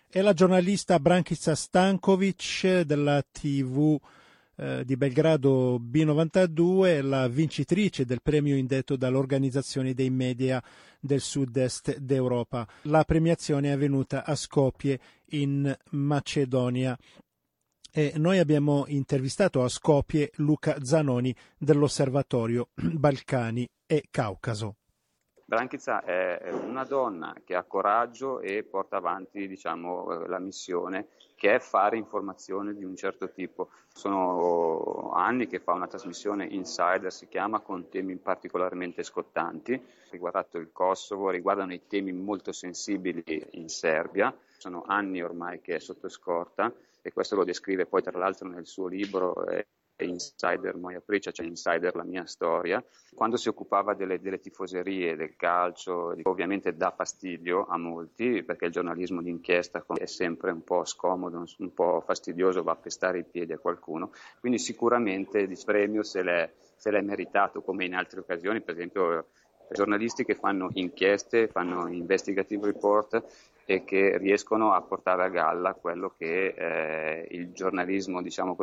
È la giornalista Brankica Stankovic della TV di Belgrado B92, la vincitrice del premio indetto dall'Organizzazione dei Media del Sud-Est d'Europa. La premiazione è avvenuta a Skopje in Macedonia. E noi abbiamo intervistato a Skopje Luca Zanoni dell'Osservatorio Balcani e Caucaso. Brankica è una donna che ha coraggio e porta avanti, la missione, che è fare informazione di un certo tipo. Sono anni che fa una trasmissione Insider, si chiama, con temi particolarmente scottanti, riguardato il Kosovo, riguardano i temi molto sensibili in Serbia. Sono anni ormai che è sotto scorta e questo lo descrive poi tra l'altro nel suo libro Insider Moja Priča, cioè Insider la mia storia. Quando si occupava delle tifoserie, del calcio, ovviamente dà fastidio a molti perché il giornalismo d'inchiesta è sempre un po' scomodo, un po' fastidioso, va a pestare i piedi a qualcuno, quindi sicuramente il premio se l'è meritato, come in altre occasioni, per esempio giornalisti che fanno inchieste, fanno investigative report e che riescono a portare a galla quello che il giornalismo,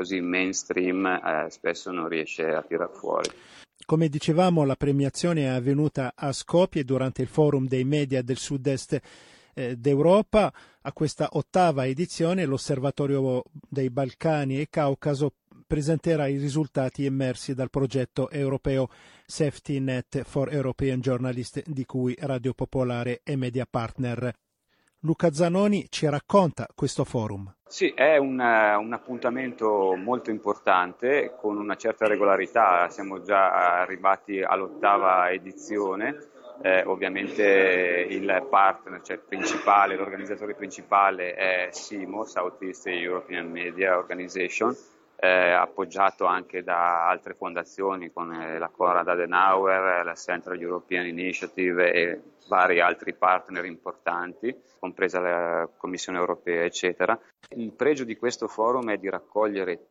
mainstream spesso non riesce a tirar fuori. Come dicevamo, la premiazione è avvenuta a Skopje durante il Forum dei Media del Sud-Est d'Europa. A questa 8ª edizione l'Osservatorio dei Balcani e Caucaso presenterà i risultati emersi dal progetto europeo Safety Net for European Journalists, di cui Radio Popolare è media partner. Luca Zanoni ci racconta questo forum. Sì, è un appuntamento molto importante, con una certa regolarità. Siamo già arrivati all'8ª edizione. Ovviamente il partner, principale, l'organizzatore principale è SEAMO, Southeast European Media Organization, appoggiato anche da altre fondazioni come la Konrad Adenauer, la Central European Initiative e vari altri partner importanti, compresa la Commissione Europea, eccetera. Il pregio di questo forum è di raccogliere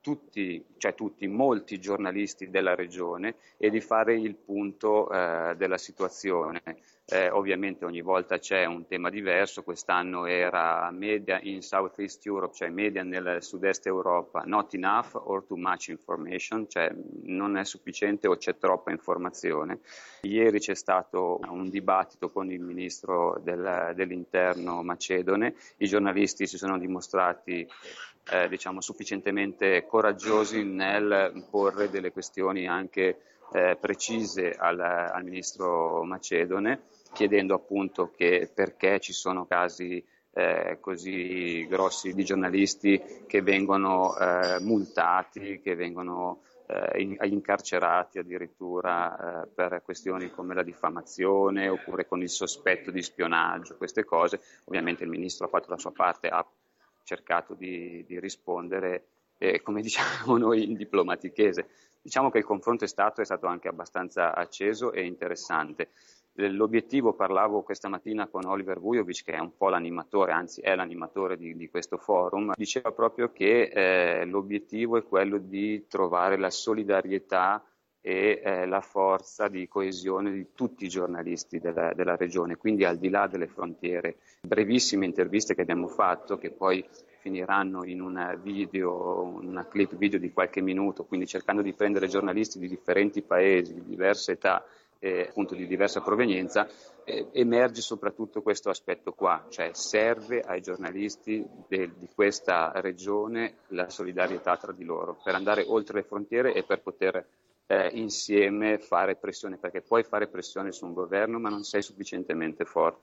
molti giornalisti della regione e di fare il punto della situazione. Ovviamente ogni volta c'è un tema diverso, quest'anno era media in Southeast Europe, cioè media nel sud-est Europa, not enough or too much information, cioè non è sufficiente o c'è troppa informazione. Ieri c'è stato un dibattito con il ministro dell'interno macedone, i giornalisti si sono dimostrati sufficientemente coraggiosi nel porre delle questioni anche precise al ministro macedone, chiedendo appunto che perché ci sono casi così grossi di giornalisti che vengono multati, che vengono incarcerati addirittura per questioni come la diffamazione oppure con il sospetto di spionaggio, queste cose. Ovviamente il ministro ha fatto la sua parte, ha cercato di rispondere come diciamo noi in diplomatichese. Diciamo che il confronto è stato anche abbastanza acceso e interessante. L'obiettivo, parlavo questa mattina con Oliver Vujovic, che è un po' l'animatore, anzi è l'animatore di questo forum, diceva proprio che l'obiettivo è quello di trovare la solidarietà e la forza di coesione di tutti i giornalisti della regione, quindi al di là delle frontiere. Brevissime interviste che abbiamo fatto, che poi finiranno in una clip video di qualche minuto, quindi cercando di prendere giornalisti di differenti paesi, di diverse età, appunto di diversa provenienza, emerge soprattutto questo aspetto qua, cioè serve ai giornalisti di questa regione la solidarietà tra di loro, per andare oltre le frontiere e per poter insieme fare pressione, perché puoi fare pressione su un governo ma non sei sufficientemente forte.